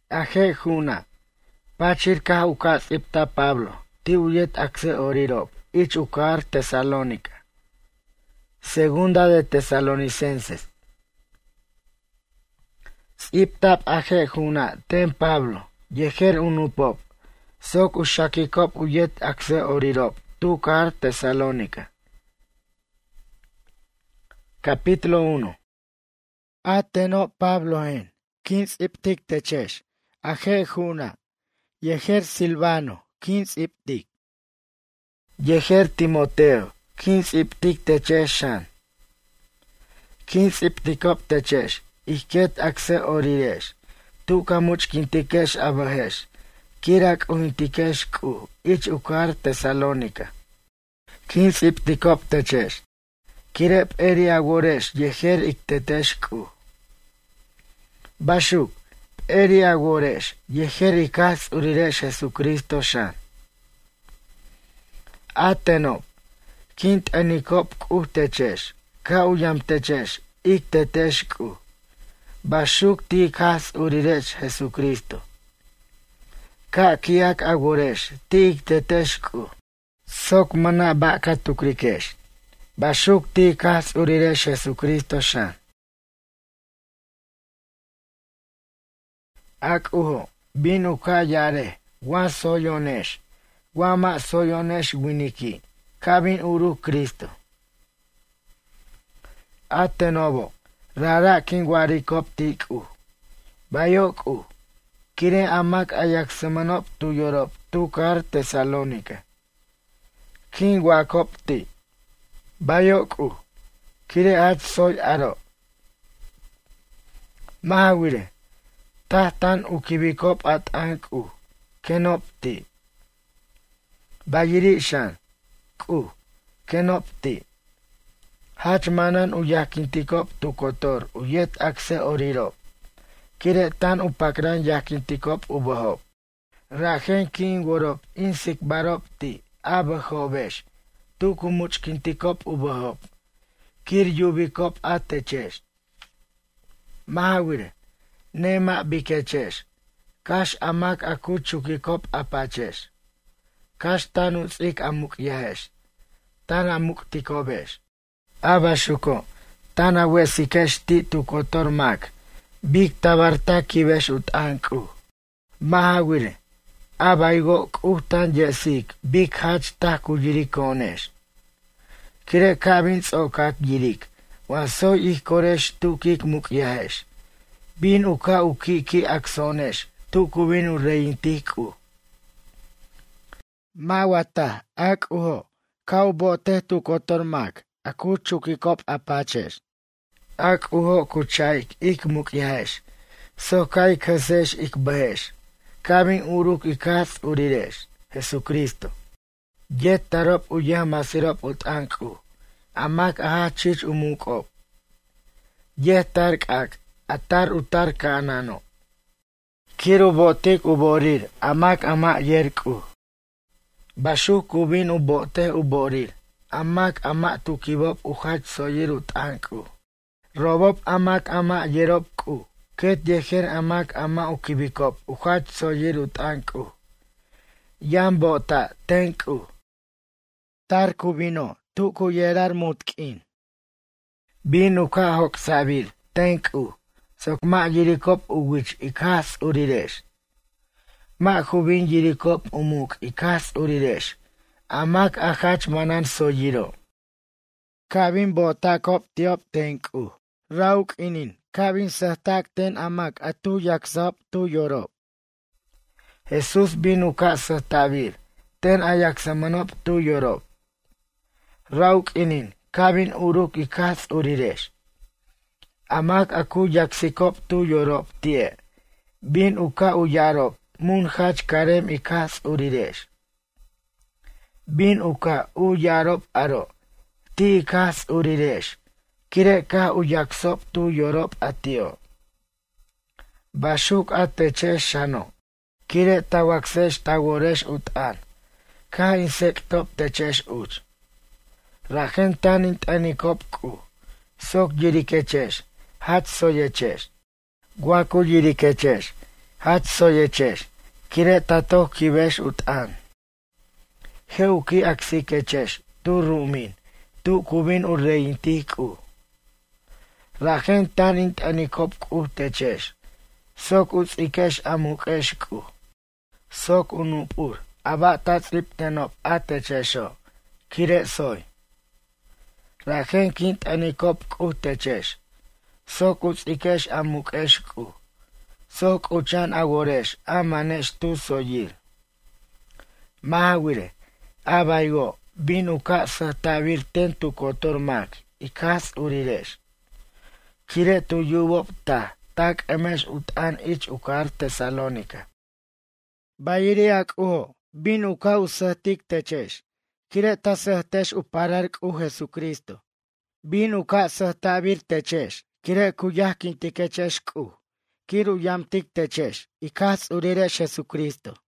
Aje juna. Pachir ka ukas ipta Pablo. Ti uyet akse orirop. Ich ukar Tesalónica. Segunda de Tesalonicenses. Iptap aje juna. Ten Pablo. Yejer unupop. Sok ushakikop uyet akse orirop. Tukar Tesalónica. Capítulo 1. Ateno Pablo en. Kins iptik techesh. Aje juna. Yejer Silvano. Kins iptik. Yejer Timoteo. Kins iptik techeshan. Kins iptikop techesh. Iket akse oriresh. Tuka much kintikesh abahesh. Kirak uhintikesh ku. Ich ukar Tesalónica. Kins iptikop techesh. Kirep eri agoresh. Yejer iktetesh ku. Bashuk. Eri agoresh. Yejer ikas uriresh Jesucristo shan. Atenop. Kint enikop ku techesh. Ka uyam techesh. Iktetesh ku. Bashuk ti ikas uriresh Jesucristo. Ka kiak agoresh. Ti iktetesh ku. Sok mana baka tukrikesh. Bashuk ti ikas uriresh Jesucristo shan. Ak uho. Bin uka yare. Wan soyonesh. Wama soyonesh winiki. Kabin uru Cristo. Atenobo. Rara kingwarikop tiku. Bayoku. Kire amak ayak semanop tu yorop. Tukar Tesalónica. Kingwakop ti. Bayoku. Kire at soy aro. Mahawire. Tahtan ukibikop at anku. Kenopti. Bayirishan. Ku. Kenopti. Hachmanan uyakintikop tukotor. Uyet akse orirop. Kire tan upakran yakintikop ubohop. Rajen king worop. Insik baropti. Abahobesh. Tukumuchkintikop ubohop. Kir yubikop atechesh. Mahawire. Nema bikechesh. Kash amak akuchukikop apachesh. Kash tanutzik amuk yahesh. Tan amuk tikobesh. Abashuko. Tan awesikesh ti tukotor mak. Bik tabarta kibesh utanku. Mahawire. Abaigo kuhtan yesik. Bik hach taku yirikonesh. Kire kabin tsokak yirik. Waso ihkoresh tukik muk yahesh. Bin uka ukiki aksonesh. Tuku bin ureintiku. Mawata ak uho. Kau bote tukotor mak. Aku chukikop apaches. Ak uho kuchaik ik muk yahesh. Sokai kasesh ik bahesh. Kabin uruk ikas uriresh. Jesucristo. Jet tarop uyamasirop utanku. Amak ahachich umukop. Jet tarkak. Atar utar kanano. Kiro botek uborir. Amak ama yerku. Bashuk kubin ubote uborir. Amak ama tukibop uhach soyir utanku. Robop amak ama yeropku. Ket yejer amak ama ukibikop. Uhach soyir utanku. Yambota tenku. Tarku vino. Tuku yerar mutkin. Binuka hok sabir. Tenku. Sok ma yirikop uwich ikas uriresh. Ma hubin yirikop umuk ikas uriresh. Amak ahach manan soyiro. Kabin botakop tiop tenku. Rauk inin. Kabin sahtak ten amak atu yaksap tu yorop. Jesus binuka sahtabir. Ten ayaksamanop tu yorop. Rauk inin. Kabin uruk ikas uriresh. Amak aku yaksikop tu yorop tie. Bin uka uyarop. Mun hach karem ikas uriresh. Bin uka uyarop aro. Ti ikas uriresh. Kire ka uyaksop tu yorop atio. Bashuk atechesh shano. Kire tawaksesh tagoresh utan. Ka insektop techesh uch. Rajen tanint anikop ku. Sok yirikechesh. Hat soyechesh. Guaku yirikechesh. Hat soyechesh, kire tato kivesh utan. Heuki aksikechesh, tu rumin, tu kubin urreintiku. Rajen tanint anikopku techesh, sok utsikesh amukeshku. Sok unupur, abatatzliptenop atechesho, kire soy. Rajen kint anikopku techesh, sok utsikesh amukeshku. Sok uchan agoresh, amanesh tu soyir. Mahawire, abaigo, binuka satavir tentu kotormak, ikas uriresh. Kire tu yubop tak emesh utan ich ukar Tesalónica. Bayiriak uho, binuka usatik techesh. Kire tasahtesh uparar u Jesucristo. Binuka satavir techesh. Kire kuyahkin tikechesh ku. Kiru yamtik techesh, ikas uriresh Jesucristo.